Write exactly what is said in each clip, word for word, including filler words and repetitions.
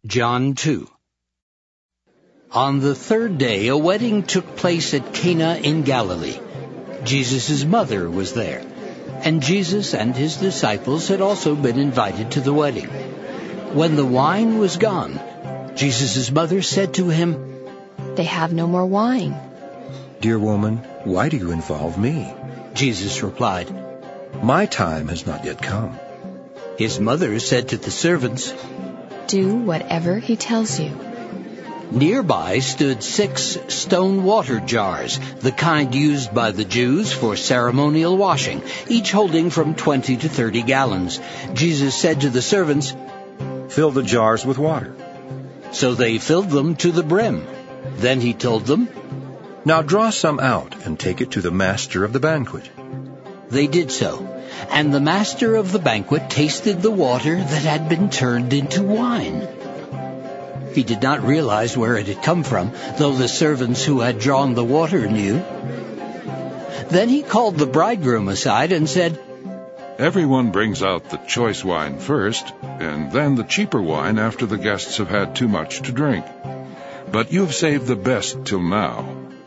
John two. On the third day, a wedding took place at Cana in Galilee. Jesus' mother was there, and Jesus and his disciples had also been invited to the wedding. When the wine was gone, Jesus' mother said to him, "They have no more wine." "Dear woman, why do you involve me?" Jesus replied. "My time has not yet come." His mother said to the servants, "Do whatever he tells you." Nearby stood six stone water jars, the kind used by the Jews for ceremonial washing, each holding from twenty to thirty gallons. Jesus said to the servants, "Fill the jars with water." So they filled them to the brim. Then he told them, "Now draw some out and take it to the master of the banquet." They did so, and the master of the banquet tasted the water that had been turned into wine. He did not realize where it had come from, though the servants who had drawn the water knew. Then he called the bridegroom aside and said, "Everyone brings out the choice wine first, and then the cheaper wine after the guests have had too much to drink. But you've saved the best till now."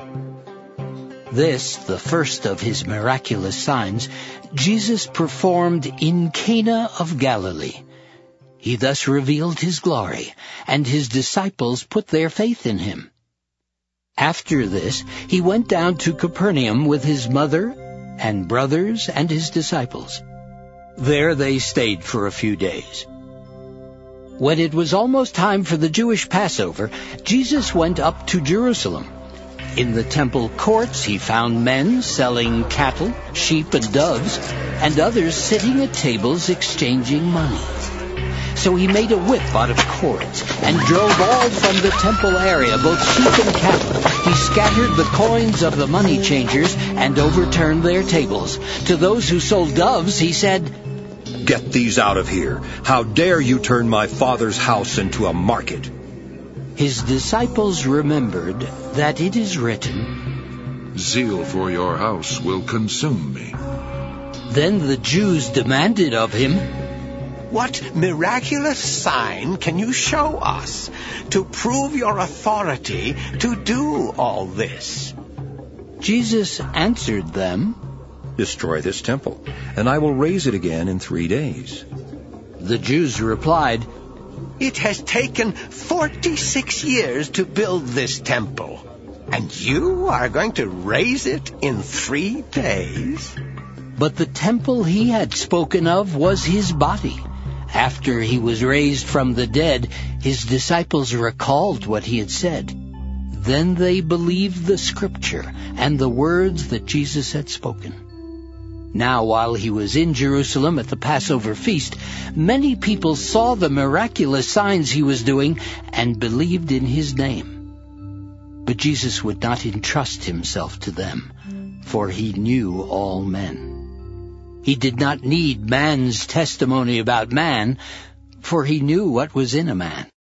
This, the first of his miraculous signs, Jesus performed in Cana of Galilee. He thus revealed his glory, and his disciples put their faith in him. After this, he went down to Capernaum with his mother and brothers and his disciples. There they stayed for a few days. When it was almost time for the Jewish Passover, Jesus went up to Jerusalem. In the temple courts he found men selling cattle, sheep, and doves, and others sitting at tables exchanging money. So he made a whip out of cords and drove all from the temple area, both sheep and cattle. He scattered the coins of the money changers and overturned their tables. To those who sold doves, he said, "Get these out of here. How dare you turn my Father's house into a market?" His disciples remembered that it is written, "Zeal for your house will consume me." Then the Jews demanded of him, "What miraculous sign can you show us to prove your authority to do all this?" Jesus answered them, "Destroy this temple, and I will raise it again in three days." The Jews replied, "It has taken forty-six years to build this temple, and you are going to raise it in three days?" But the temple he had spoken of was his body. After he was raised from the dead, his disciples recalled what he had said. Then they believed the scripture and the words that Jesus had spoken. Now, while he was in Jerusalem at the Passover feast, many people saw the miraculous signs he was doing and believed in his name. But Jesus would not entrust himself to them, for he knew all men. He did not need man's testimony about man, for he knew what was in a man.